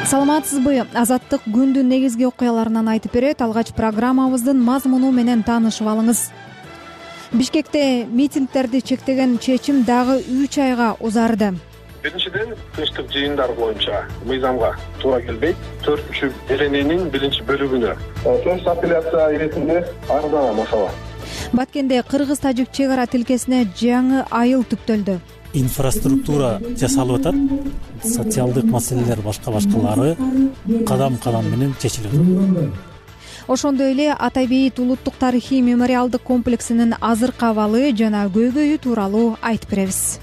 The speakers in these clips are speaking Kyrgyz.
Саламатсызбы? Азаттык күндүн негизги окуяларынан айтып берет. Алгач программабыздын мазмуну менен таанышып алыңыз. Бишкекте митингдерди чектеген чечим дагы 3 айга узарды. Биринчиден, тынчтык жыйындар боюнча мыйзамга туура келбейт. 4 берененин 1-бөлүгүнө чоң апелляция иретинде арызданам ошого. Баткенде кыргыз-тажик чек ара тилкесине жаңы айыл түптөлдү. Инфраструктура жасалып атат, социалдык маселелер башкалары кадам менен чечилип атат. Ошондой эле Атайбейит улуттук тарыхый мемориалдык комплексинин азыркы абалы жана көйгөйү тууралуу айтып беребиз.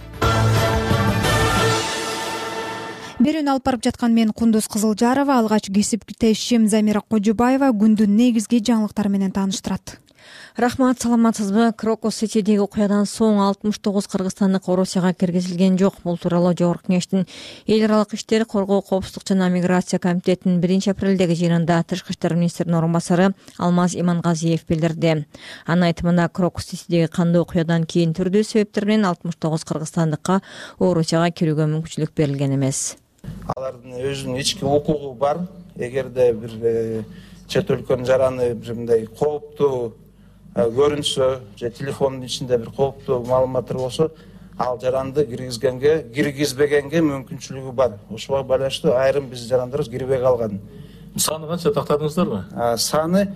Берүүнү алып барып жаткан мен Кундуз Кызылжарова, алгач кесиптешим Замира Кожубаева күндүн негизги жаңылыктары менен тааныштырат. Рахмат, саламатсызбы? Крокус Ситидеги окуядан соң 69 кыргызстандык Орусияга киргизилген жок. Бул тууралуу Жогорку Кеңештин эл аралык иштер, коргоо, коопсуздук жана миграция комитетинин 1-апрелдеги жыйынында Тышкы иштер министринин орун басары Алмаз Имангазиев билдирди. Анын айтымында Крокус Ситидеги кандуу окуядан кийин түрдүү себептер менен 69 кыргызстандыкка Орусияга кирүүгө мүмкүнчүлүк берилген эмес. Алардын өзүнүн ички укугу бар. Эгерде бир чет өлкөнүн жараны бир мындай кооптуу көрүнсө же телефондун ичинде бир кооптуу маалыматтар болсо, ал жаранды киргизбегенге мүмкүнчүлүгү бар. Ошого байланыштуу айрым биз жарандарыбыз кирбей калган. Саны канча тактадыңыздарбы? Саны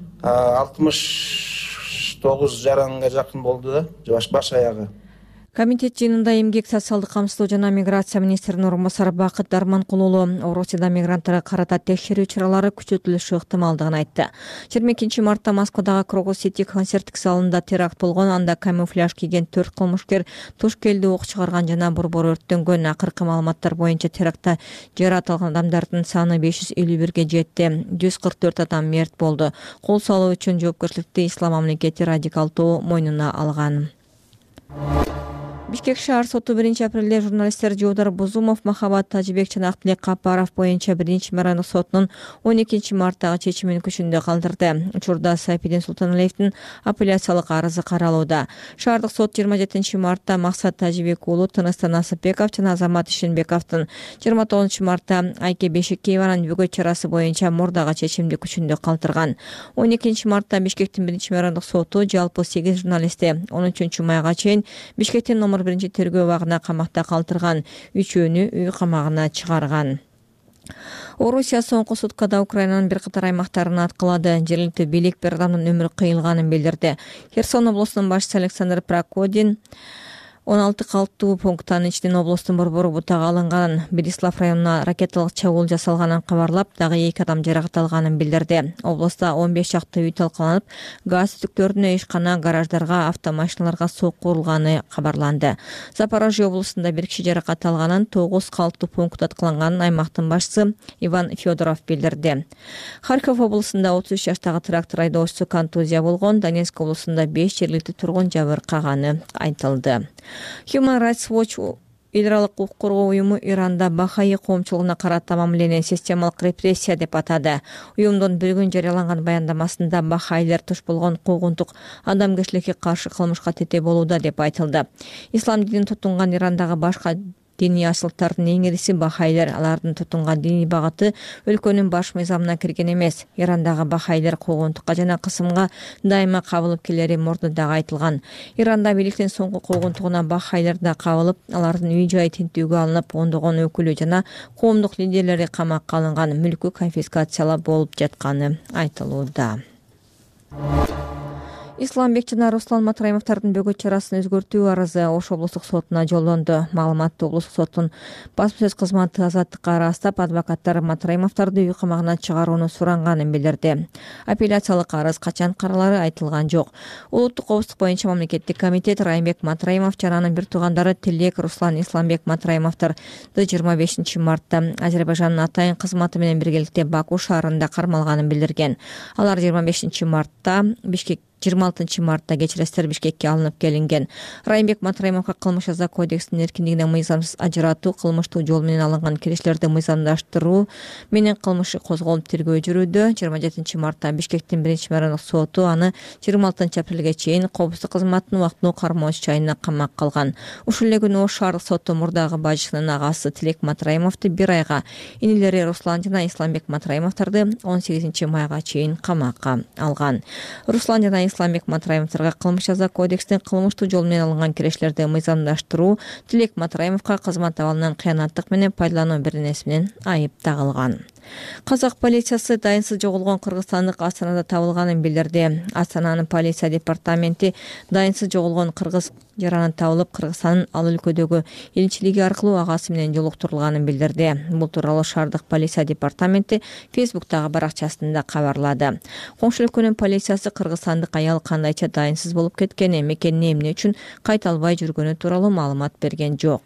69 жаранга жакын болду да, баш аягы. Комитет жыйынында эмгек, социалдык камсыздоо жана миграция министринин орун басары Бакыт Дарманкул уулу Орусияда мигранттарга карата текшерүү чаралары күчөтүлүшү ыктымалдыгын айтты. 22 мартта Москвадагы Крокус Сити концерттик залында теракт болгон. Анда камуфляж кийген 4 кылмышкер туш келди ок чыгарган жана борбор өрттөнгөн. Акыркы маалыматтар боюнча терактта жаракат алган адамдардын саны 551ге жетти. 144 адам мерт болду. Кол салуу үчүн жоопкерчиликти Ислам мамлекети радикалдуу мойнуна алган. Бишкек шаар соту 1-апрелде журналисттер Жуудар Бузумов, Махабат Тажибек жана Актылек Капаров боюнча 1-мыйрандык сотунун 12 марттагы чечимин күчүндө калтырды. Учурда Сайпидин Султаналиевдин апелляциялык арызы каралууда. Шаардык сот 27 мартта Максат Тажибек уулу Тыныстан Насыпбеков жана Азамат Ишенбековдун, 29 мартта Айке Бешекееванын бөгөт чарасы боюнча мурдагы чечимди күчүндө калтырган. 12 мартта Бишкектин 1-мыйрандык соту жалпы 8 журналистти 13 майга чейин Бишкектин номер 1-тергөө абагына камакта калтырган, 3-өөнү үй камагына чыгарган. Орусия соңку суткада Украинанын бир катар аймактарын аткылады. Жергиликтүү бийлик бир адамдын өмүрү кыйылганын билдирди. Херсон облусунун башчысы Александр Прокодин 16 калктуу пункттан ичинен облустун борбору бутага алынганын, Берислав районуна ракеталык чабуул жасалганын кабарлап, дагы 2 адам жаракат алганын билдирди. Облустта 15 чакты үй талкаланып, газ түтүктөрүнө, ишкана, гараждарга, автомашиналарга сокку урулганы кабарланды. Запорожье облусунда 1 киши жаракат алганын, 9 калктуу пункт аткыланганын аймактын башчысы Иван Федоров билдирди. Харьков облусунда 33 жаштагы трактор айдоочусу контузия болгон, Донецк облусунда 5 жергиликтүү тургун жабыркаганы айтылды. Human Rights Watch эл аралык укук коргоо уюму Иранда Бахаи коомчулугуна карата мамилени системалык репрессия деп атады. Уюмдун бүгүн жарыяланган баяндамасында бахаилер туш болгон куугунтук адамгерчиликке каршы кылмышка тете болууда деп айтылды. Ислам динин тутунган Ирандагы башка диний асылыктардын эң ириси бахаилер. Алардын тутунган диний багыты өлкөнүн баш мыйзамына кирген эмес. Ирандагы бахаилер куугунтукка жана кысымга дайыма кабылып келери мурда дагы айтылган. Иранда бийликтин соңку куугунтугуна бахаилер да кабылып, алардын үй жайы тинтүүгө алынып, ондогон өкүлү жана коомдук лидерлери камакка алынган, мүлкү конфискациялап болуп жатканы айтылууда. Исламбек жана Руслан Матраимовдордун бөгөт чарасын өзгөртүү арызы Ош облустук сотуна жолдонду. Маалыматты облустук соттун басма-сөз кызматы азаттыкка ырастап, адвокаттар Матраимовдорду үй камагына чыгарууну суранганын билдирди. Апелляциялык арыз качан каралары айтылган жок. Улуттук коопсуздук боюнча мамлекеттик комитет Райымбек Матраимов жана анын бир туугандары Тилек Руслан Исламбек Матраимовдорду 25 мартта Азербайжандын атайын кызматы менен биргеликте Баку шаарында кармалганын билдирген. Алар 25 мартта Бишкек 26 мартта кечиресиздер Бишкекке алынып келинген. Райымбек Матраимовго кылмыш жаза кодексинин эркиндигинен мыйзамсыз ажыратуу, кылмыштуу жол менен алынган кириштерди мыйзамдаштыруу менен кылмышы козголуп тергөө жүрүүдө. 27 мартта Бишкектин 1-райондук соту аны 26 апрелге чейин коопсуздук кызматынын убактылуу кармоочу жайына камакка алган. Ушул эле күнү Ош шаардык соту мурдагы бажчынын агасы Тилек Матраимовду 1 айга, инилери Руслан жана Исламбек Матраимовдорду 18 майга чейин камакка алган. Руслан жана Исламбек Матраимовдорго кылмыш жаза кодексинин кылмыштуу жол менен алынган кириштерди мыйзамдаштыруу, Тилек Матраимовго кызмат абалынан кыянаттык менен пайдалануу беренеси менен айып тагылган. Казак полициясы дайынсыз жоголгон кыргызстандык Астанада табылганын билдирди. Астананын полиция департаменти дайынсыз жоголгон кыргыз жаранын табылып, Кыргызстандын ал өлкөдөгү элчилиги аркылуу агасы менен жолуктурулганын билдирди. Бул тууралуу шаардык полиция департаменти Фейсбуктагы баракчасында кабарлады. Коңшу өлкөнүн полициясы кыргызстандык аял кандайча дайынсыз болуп кеткени, мекенине эмне үчүн кайта албай жүргөнү тууралуу маалымат берген жок.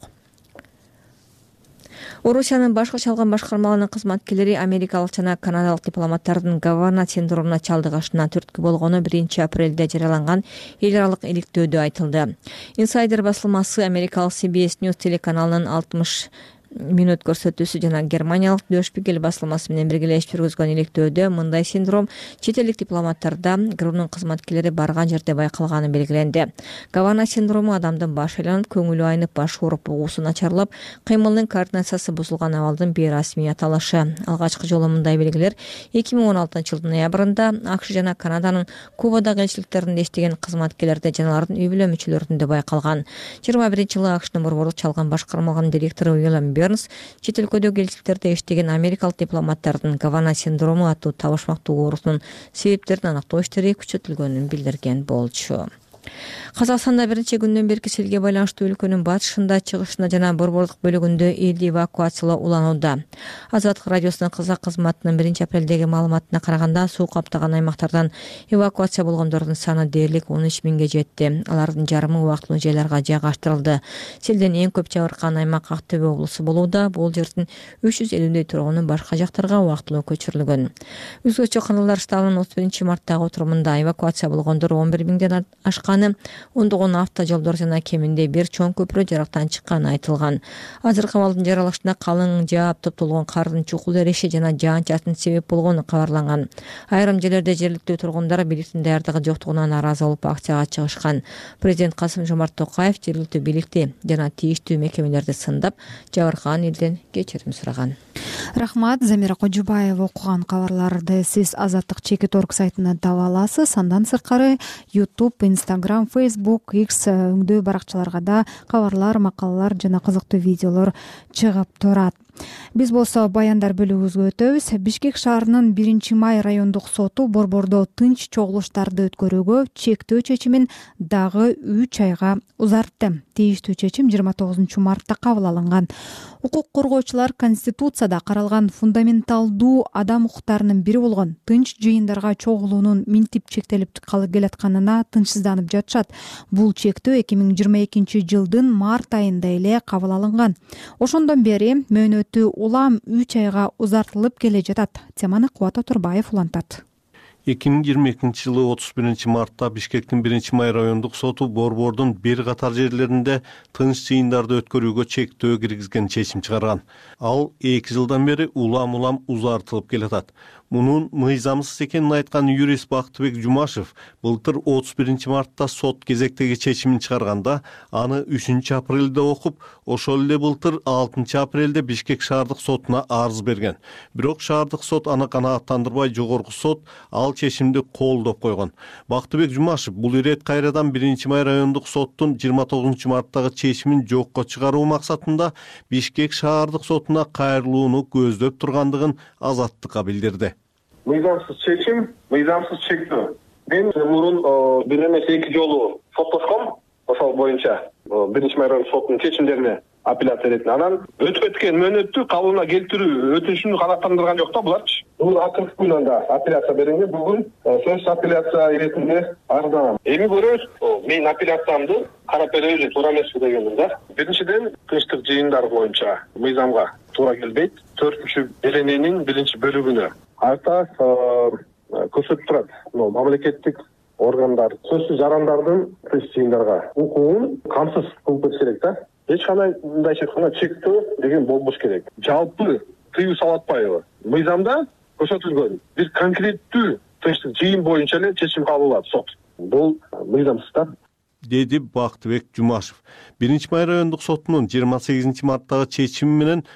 Орусиянын башкы чалган башкармаларынын кызматкерлери америкалык жана канадалык дипломаттардын Гавана синдромуна чалдыгышына түрткү болгону 1-апрелде жарыяланган эл аралык иликтөөдө айтылды. Insider басылмасы америкалык CBS News телеканалынын 60 минут көрсөтүүсү жана германиялык Der Spiegel басылмасы менен биргелешип жүргүзгөн иликтөөдө мындай синдром чет элдик дипломаттарда ГРУнун кызматкерлери барган жерде байкалганы белгиленди. Гавана синдрому адамдын башы айланып, көңүлү айнып, баш ооруп, угуусу начарлап, кыймылынын координациясы бузулган абалдын бейрасмий аталышы. Алгачкы жолу мындай белгилер 2016-жылдын ноябрында АКШ жана Канаданын Кубадагы элчиликтеринде иштеген кызматкерлерде жана алардын үй бүлө мүчөлөрүндө байкалган. 21-жылы АКШнын борборлук чалган башкармаларынын директору Уильям чет өлкөдөгү элчиликтерде иштеген америкалык дипломаттардын Гавана синдрому аттуу табышмактуу оорусунун себептерин аныктоо иштери күчөтүлгөнүн билдирген болчу. Казакстанда биринчи күндөн берки селге байланыштуу өлкөнүн батышында, чыгышында жана борборлук бөлүгүндө элди эвакуациялоо уланууда. Азаттык радиосунун казак кызматынын 1-апрелдеги маалыматына караганда, суу каптаган аймактардан эвакуация болгондордун саны дээрлик 13.000ге жетти. Алардын жарымы убактылуу жайларга жайгаштырылды. Селден эң көп жабыркаган аймак Актөбө облусу болууда. Бул жердин 350дөй тургуну башка жактарга убактылуу көчүрүлгөн. Өзгөчө каналдар штабынын 31-марттагы отурумунда эвакуация болгондор 11.000ден ашкан, ондогон автожолдор жана кеминде бир чоң көпүрө жарактан чыкканы айтылган. Азыркы абалдын жаралышына калың жаап топтолгон кардын чукул эреши жана жаан-чачын себеп болгону кабарланган. Айрым жерлерде жергиликтүү тургундар бийликтин даярдыгы жоктугунан нааразы болуп акцияга чыгышкан. Президент Касым-Жомарт Токаев жергиликтүү бийликти жана тийиштүү мекемелерди сындап, жабыркаган элден кечирим сураган. Рахмат, Замира Кожубаева окуган кабарларды сиз Азаттык Чекит.org сайтынан таба аласыз. Андан сырткары YouTube, Instagram, Facebook, X өңдөө баракчаларга да кабарлар, макалалар жана кызыктуу видеолор чыгып турат. Биз болсо баяндар бөлүгүбүзгө өтөбүз. Бишкек шаарынын 1-май райондук соту борбордо тынч чогулуштарды өткөрүүгө чектөө чечимин дагы 3 айга узартты. Тийиштүү чечим 29-мартта кабыл алынган. Укук коргоочулар Конституцияда каралган фундаменталдуу адам укуктарынын бири болгон тынч жыйындарга чогулуунун минтип чектелип келатканына тынчсызданып жатышат. Бул чектөө 2022-жылдын март айында эле кабыл алынган. Ошондон бери мөөнөтү улам 3 айга узартылып келе жатат. Теманы Кубат Отурбаев улантат. 2022-жылы 31-мартта Бишкектин 1-май райондук соту борбордун бир катар жерлеринде тынч жыйындарды өткөрүүгө чектөө киргизген чечим чыгарган. Ал 2 жылдан бери улам узартылып келатат. Мунун мыйзамсыз экенин айткан юрист Бактыбек Жумашев былтыр 31-мартта сот кезектеги чечимин чыгарганда, аны 3-апрелде окуп, ошол эле былтыр 6-апрелде Бишкек шаардык сотуна арыз берген. Бирок шаардык сот аны канааттандырбай, жогорку сот ал чечимди колдоп койгон. Бактыбек Жумашев бул ирет кайрадан 1-май райондук соттун 29-марттагы чечимин жокко чыгаруу максатында Бишкек шаардык сотуна кайрылууну көздөп тургандыгын Азаттыкка билдирди. Мыйзамсыз чечим, мыйзамсыз чектөө. Мен мурун бир эмес 2 жолу соттошком, ошол боюнча 1-май райондук сотунун чечимдерине апелляция эретин. Анан өтүп өткөн мөөнөттү кабылына келтирүү өтүнүшүн канааттандырган жок да буларчы. Бул акыркы күнүндө апелляция берилген. Бүгүн сөз апелляция иретинде арызданам. Эми көрөбүз, мен апелляциямды карап беребиз, туура эмеспи дегенмин да. Биринчиден, тынчтык жыйындар боюнча мыйзамга туура келбейт. 4-ДННнин 1-бөлүгүнө айта көрсөтүп турат. Мамлекеттик органдар сөзсүз жарандардын тынч жыйындарга укугун камсыз кылып бериш керек да. Эч кандай мындайча айтканда чектөө деген болбош керек. Жалпы тыюу салып атпайбы? Мыйзамда көрсөтүлгөн бир конкреттүү тынчтык жыйын боюнча эле чечим кабыл алат сот. Бул мыйзамсыз да, деди Бактыбек Жумашев. 1-Май райондук сотунун 28 марттагы чечими менен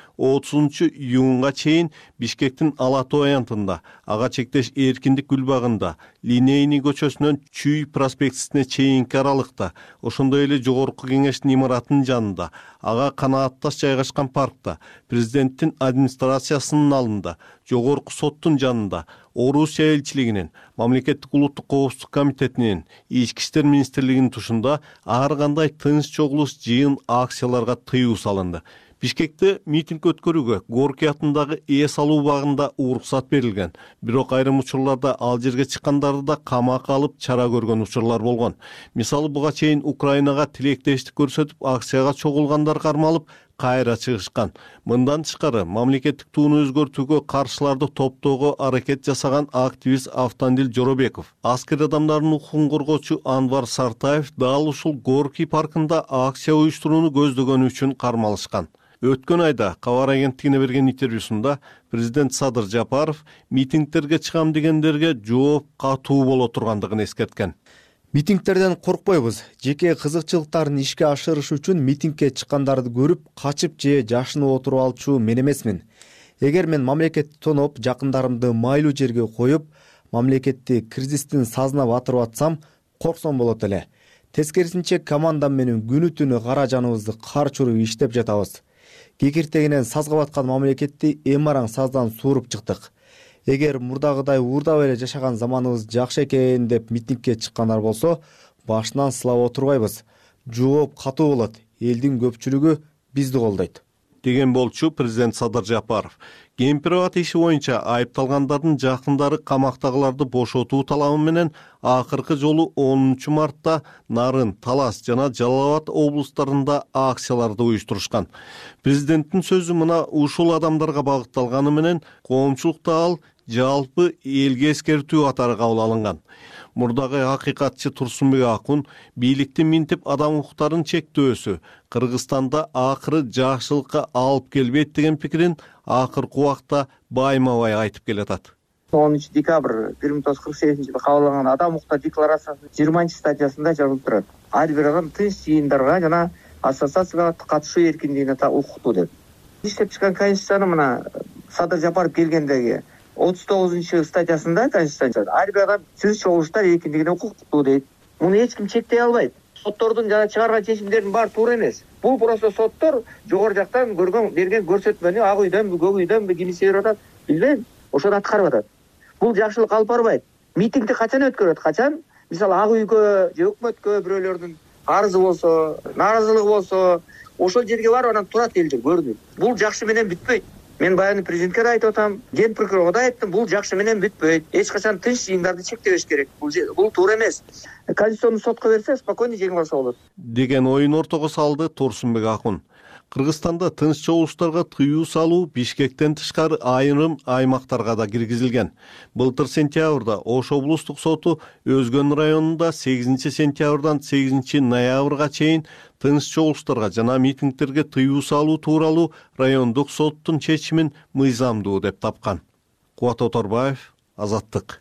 30 июнга чейин Бишкектин Ала Тоо аянтында, ага чектеш эркиндик гүлбагында, Линейный көчөсүнөн Чүй проспектисине чейинки аралыкта, ошондой эле жогорку кеңештин имаратынын жанында, ага канаатташ жайгашкан паркта, президенттин администрациясынын алдында, жогорку соттун жанында, Орусия элчилигинин, Мамлекеттик улуттук коопсуздук комитетинин, Ички иштер министрлигинин тушунда ар кандай тынч чогулуш, жыйын, акцияларга тыюу салынды. Бишкекте митинг өткөрүүгө Горький атындагы эс алуу багында уруксат берилген. Бирок айрым учурларда ал жерге чыккандарды да камакка алып чара көргөн учурлар болгон. Мисалы буга чейин Украинага тилектештик көрсөтүп акцияга чогулгандар кармалып кайра чыгышкан. Мындан тышкары мамлекеттик тууну өзгөртүүгө каршыларды топтоого аракет жасаган активист Автандил Жоробеков, аскер адамдардын укугун коргоочу Анвар Сартаев дал ушул Горький паркында акция уюштурууну көздөгөнү үчүн кармалышкан. Өткөн айда Кабар агенттигине берген интервьюсунда президент Садыр Жапаров митингтерге чыгам дегендерге жооп катуу боло тургандыгын эскерткен. Митингтерден коркпойбуз. Жеке кызыкчылыктарын ишке ашырыш үчүн митингге чыккандарды көрүп, качып же жашынып отуруп алчу мен эмесмин. Эгер мен мамлекетти тоноп, жакындарымды майлуу жерге коюп, мамлекетти кризистин сазына батырып атсам, корксом болот эле. Тескерисинче командам менен күнү түнү кара жаныбызды карчырып иштеп жатабыз. Кекиртегинен сазга баткан мамлекетти эми-араң саздан сууруп чыктык. Эгер мурдагыдай уурдап эле жашаган заманыбыз жакшы экен деп митингге чыккандар болсо, башынан сылап отурбайбыз. Жооп катуу болот. Элдин көпчүлүгү бизди колдойт, деген болчу президент Садыр Жапаров. Кемпирова иши боюнча айыпталгандардын жакындары камактагыларды бошотуу талабы менен акыркы жолу 10 мартта Нарын, Талас жана Жалал Абад облустарында акцияларды уюштурушкан. Президенттин сөзү мына ушул адамдарга багытталганы менен коомчулукта ал жалпы элге эскертүү катары кабыл алынган. Мурдагы акыйкатчы Турсунбек Акун бийликти минтип адам укуктарын чектөөсү Кыргызстанда акыры жакшылыкка алып келбейт деген пикирин акыркы убакта байма-бай айтып келатат. 10 декабрь 1948-жылы кабыл алынган адам укуктар декларациясынын 20-статьясында жазылып турат. Ар бир адам тынч жыйындарга жана ассоциацияга катышуу эркиндигине укуктуу деп. Иштеп чыккан конституцияны мына Садыр Жапаров келгендеги 39-статьясында конституцияда ар бир адам сөз чогулуштар эркиндигине укуктуу дейт. Муну эч ким чектей албайт. Соттордун жана чыгарган чечимдердин баары туура эмес. Бул просто соттор жогору жактан берген көрсөтмөнү ак үйдөнбү, көк үйдөнбү кимиси берип атат, билбейм, ошону аткарып атат. Бул жакшылык алып барбайт. Митингди качан өткөрөт? Качан? Мисалы ак үйгө же өкмөткө бирөөлөрдүн арызы болсо, нааразылыгы болсо, ошол жерге барып анан турат элдер көрүнүп. Бул жакшы менен бүтпөйт. Мен баягы президентке да айтып атам, ген прокурорго да айттым, бул жакшы менен бүтпөйт. Эч качан тынч жыйындарды чектебеш керек. Бул туура эмес. Конституцияны сотко берсе, спокойно жеңип алса болот. Деген оюн ортого салды Турсунбек Акун. Кыргызстанда тынч чогулуштарга тыюу салуу Бишкектен тышкары айрым аймактарга да киргизилген. Былтыр сентябрда Ош облустук соту Өзгөн районунда 8 сентябрдан 8 ноябрга чейин тынч чогулуштарга жана митингтерге тыюу салуу тууралуу райондук соттун чечимин мыйзамдуу деп тапкан. Кубат Оторбаев, Азаттык.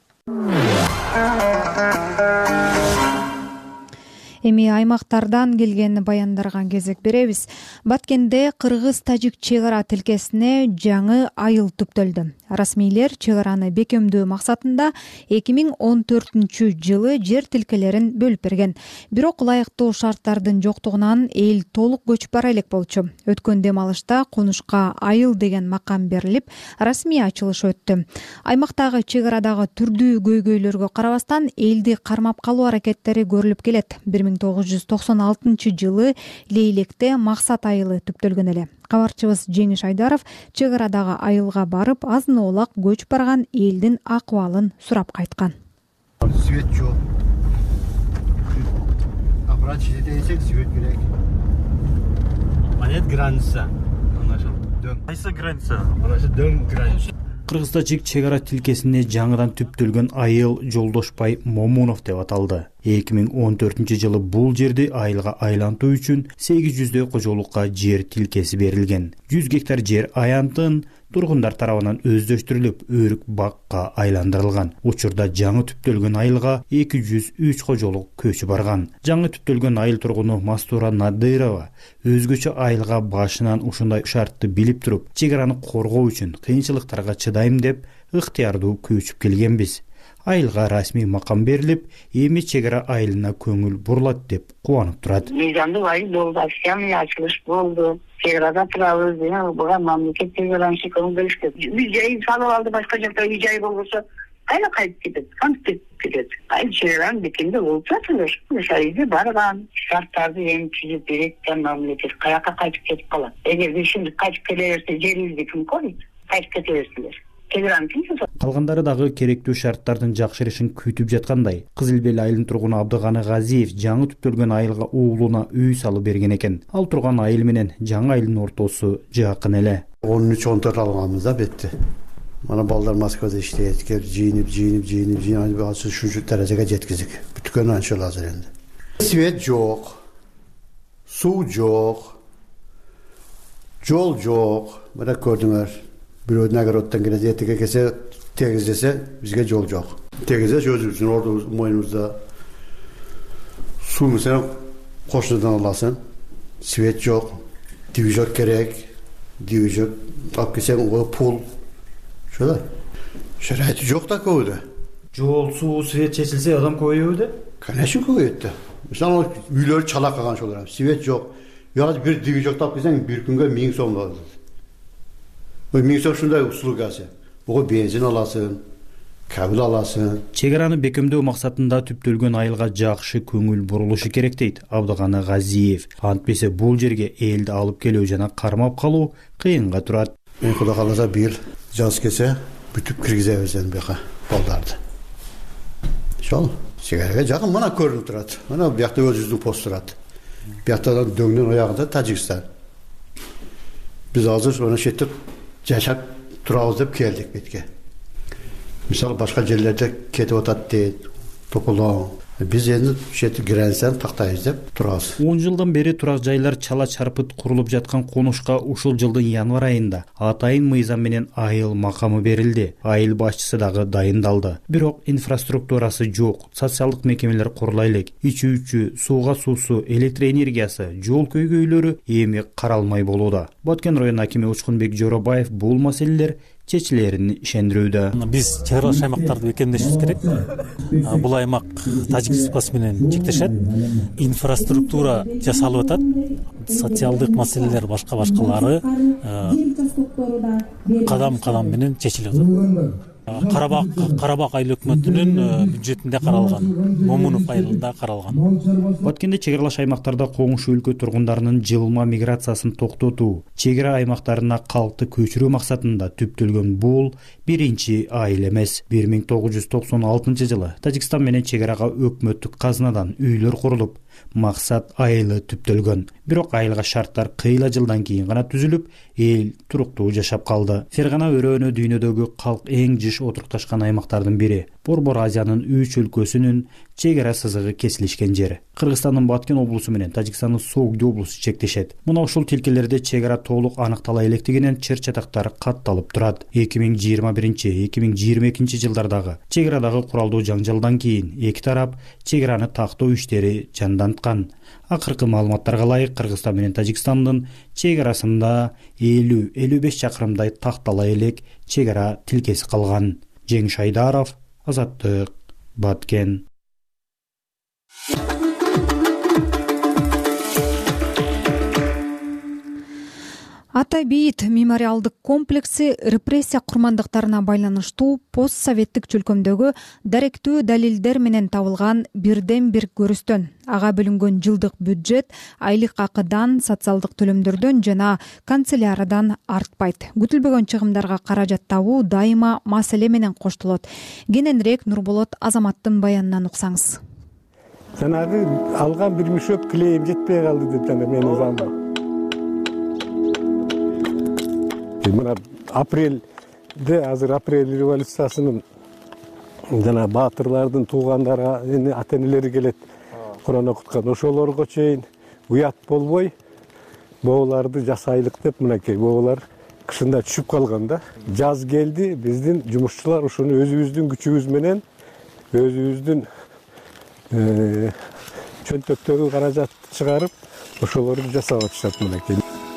Эми аймактардан келген баяндарга кезек беребиз. Баткенде кыргыз-тажик чек ара тилкесине жаңы айыл түптөлдү. Расмийлер чек араны бекемдөө максатында 2014-жылы жер тилкелерин бөлүп берген. Бирок ылайыктуу шарттардын жоктугунан эл толук көчүп бара элек болчу. Өткөн дем алышта конушка айыл деген макам берилип, расмий ачылыш өттү. Аймактагы чек арадагы түрдүү көйгөйлөргө карабастан элди кармап калуу аракеттери көрүлүп келет. 1996-жылы Лейлекте Максат айылы түптөлгөн эле. Кабарчыбыз Жеңиш Айдаров чек арадагы айылга барып, азын-оолак көчүп барган элдин акыбалын сурап кайткан. Свет жок. Аппарат жетесек свет керек. Понять граница. Кайсы граница? Дөң граница. Кыргызстачык чек ара тилкесине жаңыдан түптөлгөн айыл Жолдошбай Момунов деп аталды. 2014-жылы бул жерди айылга айлантуу үчүн 800 кожолукка жер тилкеси берилген. 100 гектар жер аянтын тургундар тарабынан өздөштүрүлүп, өрүк бакка айландырылган. Учурда жаңы түптөлгөн айылга 203 кожолук көчүп барган. Жаңы түптөлгөн айыл тургуну Мастура Надырова өзгөчө айылга башынан ушундай шартты билип туруп, чек араны коргоо үчүн кыйынчылыктарга чыдайм деп ыктыярдуу көчүп келгенбиз. Айылга расмий макам берилип, эми чек ара айылына көңүл бурулат деп кубанып турат. Мыйзамдуу айыл болду, официальный ачылыш болду. Чек арада турабыз, буга мамлекет чек араны көңүл беришкен. Биз жай салып алды, башка жакта үй жай болбосо кайда кайтып кетет, кантип кетет. Айыл чек аранын бекинде болуп жатыр. Ошол үйдө барган, шарттарды эми түзүп берет да мамлекет каяка кайтып кетип калат. Эгер биз şimdi кайтып келе берсе, жерибизди ким корuyт? Кайтып кете берсилер. Калгандары дагы керектүү шарттардын жакшырышын күтүп жаткандай. Кызыл Бел айылынын тургуну Абдыганы Газиев жаңы түптөлгөн айылга уулуна үй салып берген экен. Ал турган айыл менен жаңы айылдын ортосу жакын эле. 13-14 алганбыз да бетти. Мана балдар Москвада иштейт, кеп жыйынып ушунчу даражага жеткиздик. Бүткөн анча азыр энди. Свет жок, суу жок, жол жок. Мына көрдүңөр. Бирөөдүн огороддон келет, эртеге келсе тегиздесе бизге жол жок. Тегизе өзүбүздүн орду мойнубузда. Суу менен кошунадан аласың. Свет жок, движок керек. Движок алып келсең пул. Ошолай. Шарайты жок да көбүдө. Жол, суу, свет чечилсе адам көбөйөбү да? Конечно көбөйөт да. Мисалы үйлөр чала калган ошолор. Свет жок. Яз бир движок алып келсең бир күнгө 1000 сом болот. Мен ушундай услугасы. Буга бензин аласың, кабел аласың. Чек араны бекемдөө максатында түптөлгөн айылга жакшы көңүл бурулушу керек дейт Абдыганы Газиев. Антпесе бул жерге элди алып келүү жана кармап калуу кыйынга турат. Мен Кудай кааласа быйыл жаз келсе бүтүп киргизебиз энди буяка балдарды. Ошол чек арага жакын мына көрүнүп турат. Мына буякта өзүбүздүн пост турат. Буяктан дөңнөн аягында Тажикстан. Биз азыр ошо шетте жашап турабыз деп келдик бетке. Мисалы башка жерлерде кетип атат дейт, тополоң. Биз энди шети границаны тактайбыз деп турабыз. 10 жылдан бери турак жайлар чала чарпыт курулуп жаткан конушка ушул жылдын январь айында атайын мыйзам менен айыл макамы берилди. Айыл башчысы дагы дайындалды. Бирок инфраструктурасы жок. Социалдык мекемелер курулай элек. Ичүүчү, сууга суусу, электр энергиясы, жол көйгөйлөрү эми каралмай болууда. Баткен район акими Учкунбек Жоробаев бул маселелер чечилерин ишендирүүдө. Биз чек аралаш аймактарды бекемдешибиз керек. Бул аймак Тажик Республикасы менен чектешет. Инфраструктура жасалып атат. Социалдык маселелер башкалары кадам менен чечилип атат. Карабак айыл өкмөтүнүн бюджетинде каралган, Момунов айылында каралган. Баткенде чек аралаш аймактарда коңшу өлкө тургундарынын жылма миграциясын токтотуу, чек ара аймактарына калкты көчүрүү максатында түптөлгөн бул биринчи айыл эмес. 1996-жылы Тажикстан менен чек арага өкмөттүк казынадан үйлөр курулуп, максат айылы түптөлгөн. Бирок айылга шарттар кыйла жылдан кийин гана түзүлүп, эл туруктуу жашап калды. Фергана өрөөнү дүйнөдөгү калк эң жыш отурукташкан аймактардын бири. Борбор Азиянын 3 өлкөсүнүн чек ара сызыгы кесилишкен жер. Кыргызстандын Баткен облусу менен Тажикстандын Согду облусу чектешет. Мына ушул тилкелерде чек ара толук аныктала электигинен чыр чатактар катталып турат. 2021-2022 жылдардагы чек арадагы куралдуу жаңжалдан кийин эки тарап чек араны тактоо иштери жанданткан. Акыркы маалыматтарга ылайык Кыргызстан менен Тажикстандын чек арасында 50-55 чакырымдай тактала элек чек ара тилкеси калган. Жеңиш Айдаров, Азаттык, Баткен. Атай Бейит мемориалдык комплекси репрессия курмандыктарына байланыштуу постсоветтик чөлкөмдөгү даректүү далилдер менен табылган бирден бир көрүстөн. Ага бөлүнгөн жылдык бюджет айлык акыдан, социалдык төлөмдөрдөн жана канцеляриядан артпайт. Күтүлбөгөн чыгымдарга каражат табуу дайыма маселе менен коштолот. Кененирээк Нурболот Азаматтын баянынан уксаңыз. Жанагы алган бир мешок клейим жетпей калды деп менин замым. Мына апрель азыр апрель революциясынын жана баатырлардын туугандары ата энелери келет Куран окуткан. Ошолорго чейин уят болбой бооларды жасайлык деп мынакей боолар кышында түшүп калган да. Жаз келди, биздин жумушчулар ушуну өзүбүздүн күчүбүз менен өзүбүздүн чөнтөктөгү каражатты чыгарып ошолорду жасап атышат мынакей.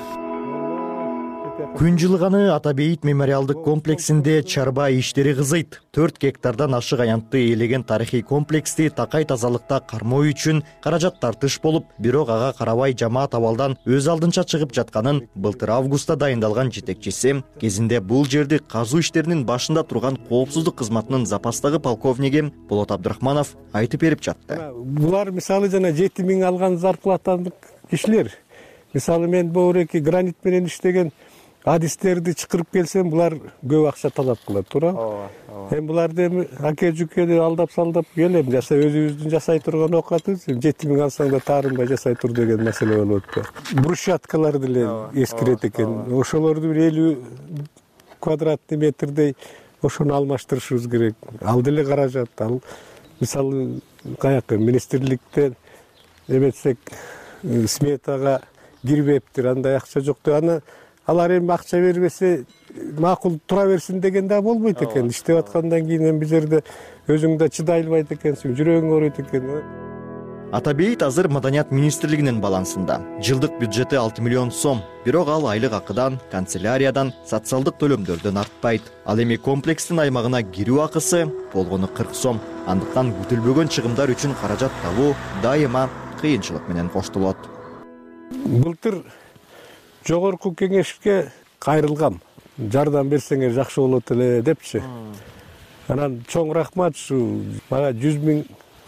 Күн жылыганы Ата Бейит мемориалдык комплексинде чарба иштери кызыйт. 4 гектардан ашык аянтты ээлеген тарыхый комплексти такай тазалыкта кармоо үчүн каражат тартыш болуп, бирок ага карабай жамаат абалдан өз алдынча чыгып жатканын былтыр августта дайындалган жетекчиси, кезинде бул жерди казуу иштеринин башында турган коопсуздук кызматынын запастагы полковниги Болот Абдрахманов айтып берип жатты. Булар мисалы жана 7000 алган зарплаталык кишилер. Мисалы мен боореки гранит менен иштеген адистерди чакырып келсем, булар көп акча талап кылат, туура? Эми буларды эми аке-жукени алдап салдап келем, өзүбүздүн жасай турган оокатыбыз 7000 алсаң да таарынбай жасай тур деген маселе болуп атпайбы? Брусчаткалар деле эскирет экен. Ошолорду 50 квадратный метрдей ошону алмаштырышыбыз керек. Ал деле каражат. Ал мисалы каяка министрликтен эметсек сметага кирбептир, андай акча жок деп аны алар эми акча бербесе макул тура берсин деген да болбойт экен. Иштеп аткандан кийин эми бул жерде өзүң да чыдай албайт экенсиң, жүрөгүң ооруйт экен. Ата Бейит азыр Маданият министрлигинин балансында. Жылдык бюджети 6 миллион сом. Бирок ал айлык акыдан, канцеляриядан, социалдык төлөмдөрдөн артпайт. Ал эми комплекстин аймагына кирүү акысы болгону 40 сом. Андыктан күтүлбөгөн чыгымдар үчүн каражат табуу дайыма кыйынчылык менен коштолот. Былтыр жогорку кеңешке кайрылгам. Жардам берсеңер жакшы болот эле депчи. Анан чоң рахмат, мага 100 000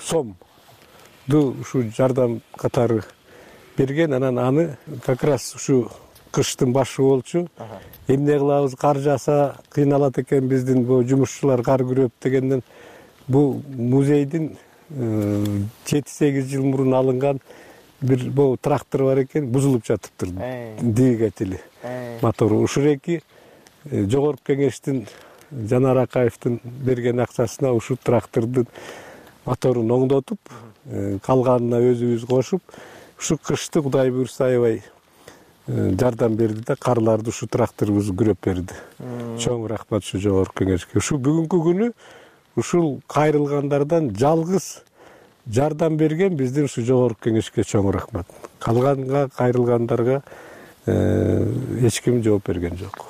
сомду ушу жардам катары берген. Анан аны как раз ушу кыштын башы болчу. Эмне кылабыз, кар жаса кыйналат экен биздин бу жумушчулар, кар күрөп дегенден бу музейдин 7-8 жыл мурун алынган бир бу трактор бар экен, бузулуп жатыптыр. Двигатели, мотору. Ушуреки жогорку кеңештин Жанар Акаевдин берген акчасына ушу трактордун моторун оңдотуп, калганына өзүбүз кошуп, ушу кышты Кудай буйрса аябай жардам берди да, карларды ушу тракторубуз күрөп берди. Чоң рахмат ушу жогорку кеңешке. Ушу бүгүнкү күнү ушул кайрылгандардан жалгыз жардам берген биздин ушу жогорку кеңешке чоң рахмат. Калганга кайрылгандарга эч ким жооп берген жок.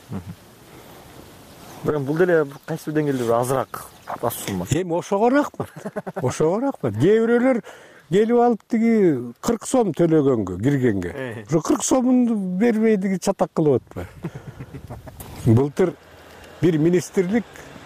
Бирок бул деле кайсы деңгээлде азыраак басуу. Эми ошого рахмат. Ошого рахмат. Кээ бирөөлөр келип алып тиги 40 сом төлөгөнгө, киргенге. Ошо 40 сомун бербей тиги чатак кылып атпайбы? Былтыр бир министрлик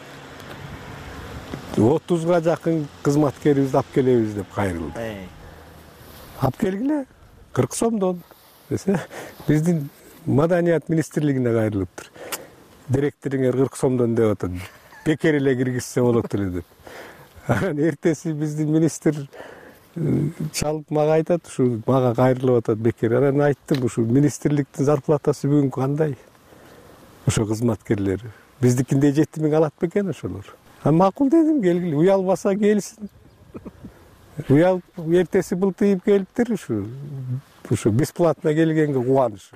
30га жакын кызматкерибизди алып келебиз деп кайрылды. Алып келгиле 40 сомдон десе, биздин Маданият министрлигине кайрылыптыр. Директоруңер 40 сомдон деп атат. Бекер эле киргизсе болот эле деп. Анан эртеси биздин министр чалып мага айтат, ушу мага кайрылып атат бекер. Анан айттым, ушу министрликтин зарплатасы бүгүн кандай? Ошо кызматкерлери. Биздикиндей 7000 алат бекен ошолор. Макул дедим, келгиле, уялбаса келсин. Уялып эртеси былтыйып келиптир ушу бесплатно келгенге кубанышып.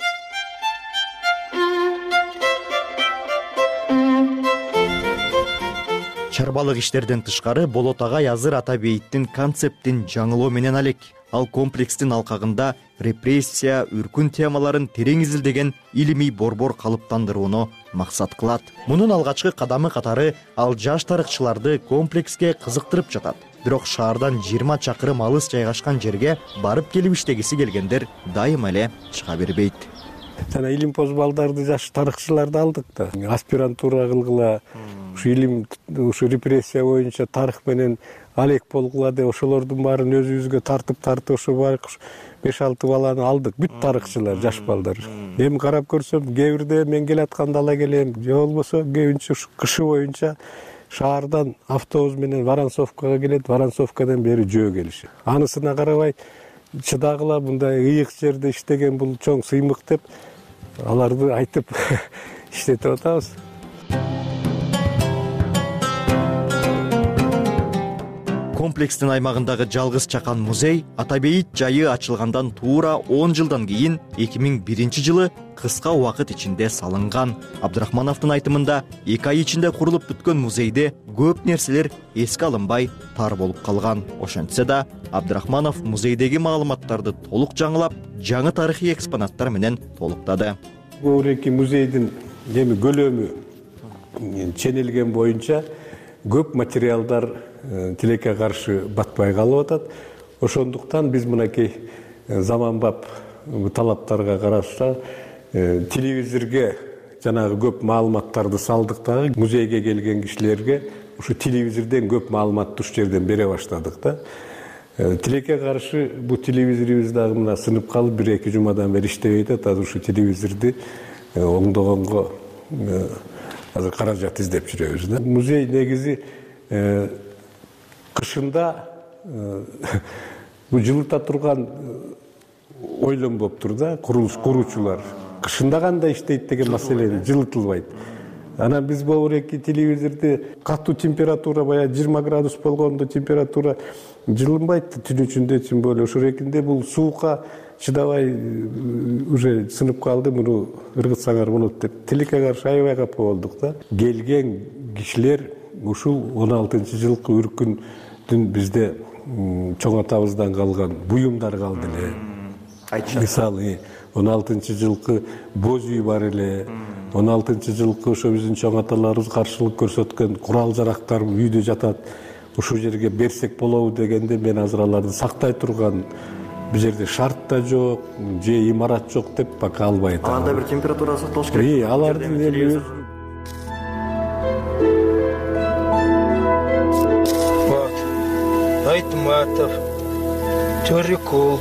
Чарбалык иштерден тышкары Болот агай азыр Ата Бейиттин концептин жаңылоо менен алек. Ал комплекстин алкагында репрессия, үркүн темаларын терең изилдеген илимий борбор калыптандырууну максат кылат. Мунун алгачкы кадамы катары ал жаш тарыхчыларды комплекске кызыктырып жатат. Бирок шаардан 20 чакырым алыс жайгашкан жерге барып келип иштегиси келгендер дайыма эле чыга бербейт. Жана илимпоз балдарды, жаш тарыхчыларды алдык да. Аспирантура кылгыла, ушу илим, ушу репрессия боюнча тарых менен алек болгула деп ошолордун баарын өзүбүзгө тартып ошо бар 5-6 баланы алдык. Бүт тарыхчылар, жаш балдар. Эми карап көрсөм, кээ бирде мен келатканда ала келем, же болбосо көбүнчө кышы боюнча шаардан автобус менен Воронцовкага келет, Воронцовкадан бери жөө келиши. Анысына карабай чыдагыла, мындай ыйык жерде иштеген бул чоң сыймык деп аларды айтып иштетип атабыз. комплекстин аймагындагы жалгыз чакан музей Ата бейит жайы ачылгандан туура 10 жылдан кийин 2001 жылы кыска убакыт ичинде салынган. Абдрахмановдун айтымында 2 ай ичинде курулуп бүткөн музейде көп нерселер эске алынбай тар болуп калган. Ошентсе да Абдрахманов музейдеги маалыматтарды толук жаңылап, жаңы тарыхый экспонаттар менен толуктады. Көбүрөөк музейдин эми көлөмү ченелген боюнча көп материалдар тилекке каршы батпай калып атат. Ошондуктан биз мынакей заманбап талаптарга караша телевизорге жанагы көп маалыматтарды салдык дагы. Музейге келген кишилерге ушу телевизорден көп маалыматты ушул жерден бере баштадык да. Тилекке каршы бул телевизорубуз дагы мына сынып калып 1-2 жумадан бери иштебей атат. Азыр ушу телевизорду оңдогонго азыр каражат издеп жүрөбүз да. Музей негизи кышында бул жылыта турган ойлонбоптур да, курулуш куруучулар. Кышында кандай иштейт деген маселе жылытылбайт. Анан биз бобуреки телевизорду катуу температура баягы 20 градус болгондо температура жылынбайт түн ичинде, тем более ошол экинде бул суукка чыдабай уже сынып калды, муну ыргытсаңар болот деп тилекке каршы аябай капа болдук да. Келген кишилер ушул 16-жылкы үркүндүн бизде чоң атабыздан калган буюмдар калды эле. Мисалы 16-жылкы боз үй бар эле. 16-жылкы ошо биздин чоң аталарыбыз каршылык көрсөткөн курал жарактар үйдө жатат. Ушул жерге берсек болобу дегенде мен азыр аларды сактай турган бул жерде шарт да жок, же имарат жок деп пока албай атам. Анда бир температура сакталыш керек. Алардын эми Айтматов, Төрөкул.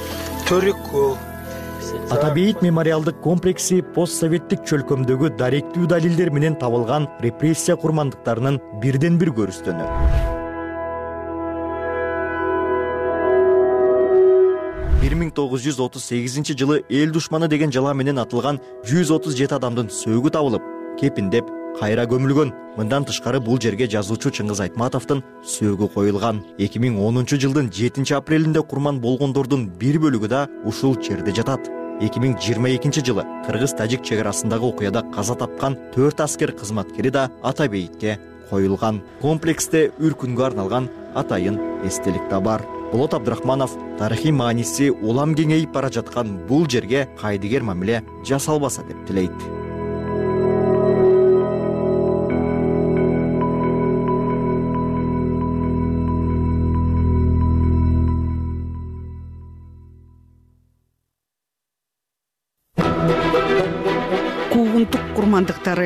Ата бейит мемориалдык комплекси постсоветтик чөлкөмдөгү даректүү далилдер менен табылган репрессия курмандыктарынын бирден бир көрүстөнү. — 1938 жылы эл душманы деген жала менен атылган 137 адамдын сөөгү табылып, кепиндеп кайра көмүлгөн. Мындан тышкары бул жерге жазуучу Чыңгыз Айтматовдун сөөгү коюлган. 2010 жылдын 7 апрелинде курман болгондордун бир бөлүгү да ушул жерде жатат. 2022 жылы кыргыз-тажик чек арасындагы окуяда каза тапкан 4 аскер кызматкери да Ата бейитке коюлган. Комплексте үркүнгө арналган атайын эстелик да бар. Болот Абдрахманов тарыхый мааниси улам кеңейип бара жаткан бул жерге кайдыгер мамиле жасалбаса деп тилейт. Куугунтук курмандыктары.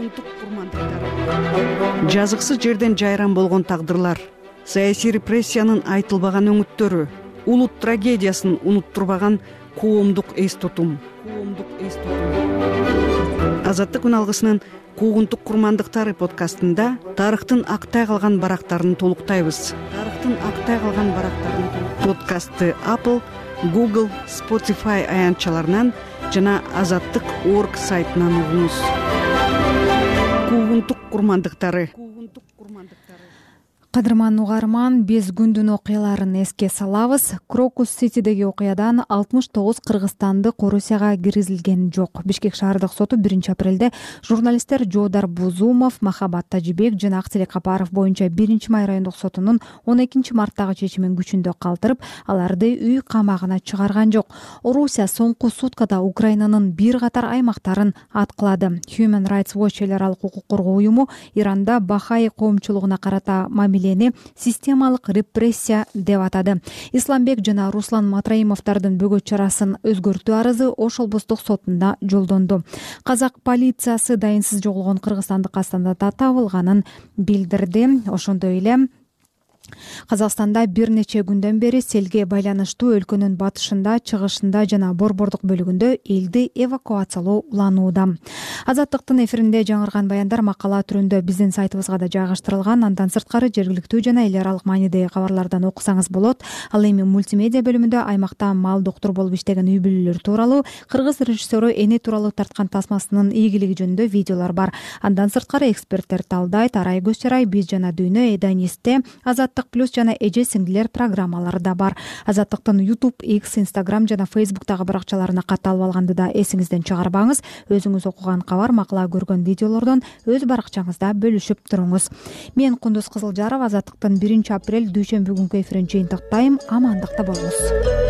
Жазыксыз жерден жайран болгон тагдырлар, саясий репрессиянын айтылбаган өңүттөрү, улут трагедиясын унуттурбаган коомдук эс тутум. Азаттык күн алгысынын Куугунтук курмандыктары подкастында тарыхтын актай калган барактарын толуктайбыз. Подкастты Apple, Google, Spotify аянтчаларынан жана azattik.org сайтынан угуңуз. Куугунтук курмандыктары. Кадырман угарман, биз күндүн окуяларын эске салабыз. Крокус Ситидеги окуядан 69 кыргызстандык Орусияга киргизилген жок. Бишкек шаардык соту 1 апрелде журналисттер Жоодар Бузумов, Махабат Тажибек жана Акселек Капаров боюнча 1 май райондук сотунун 12 марттагы чечимин күчүндө калтырып, аларды үй камагына чыгарган жок. Орусия соңку суткада Украинанын бир катар аймактарын аткылады. Human Rights Watch эл аралык укук коргоо уюму Иранда Бахаи коомчулугуна карата мамилени системалык репрессия деп атады. Исламбек жана Руслан Матраимовдордун бөгөт чарасын өзгөртүү арызы Ош облустук сотунда жолдонду. Казак полициясы дайынсыз жоголгон кыргызстандык Астанада табылганын билдирди. Ошондой эле Казакстанда бир нече күндөн бери селге байланыштуу өлкөнүн батышында, чыгышында жана борбордук бөлүгүндө элди эвакуациялоо уланууда. Азаттыктын эфиринде жаңырган баяндар макала түрүндө биздин сайтыбызга да жайгаштырылган. Андан сырткары жергиликтүү жана эл аралык маанидеги кабарлардан окусаңыз болот. Ал эми мультимедиа бөлүмүндө аймакта мал доктур болуп иштеген үй бүлөлөр тууралуу, кыргыз режиссеру эне тууралуу тарткан тасмасынын ийгилиги жөнүндө видеолор бар. Андан сырткары эксперттер талдайт. Арай Көз Чарай, Биз жана Дүйнө, Эданисте, Азаттык Азаттык плюс жана эже сиңдилер программалары да бар. Азаттыктын YouTube, X, Instagram жана Facebook'тагы баракчаларына кат алып алганды да эсиңизден чыгарбаңыз. Өзүңүз окуган кабар, макала көргөн видеолордон өз баракчаңызда бөлүшүп туруңуз. Мен Кундуз Кызылжаров. Азаттыктын 1 апрель дүйшөмбү күнкү эфирин жыйынтыктайм. Амандыкта болуңуз.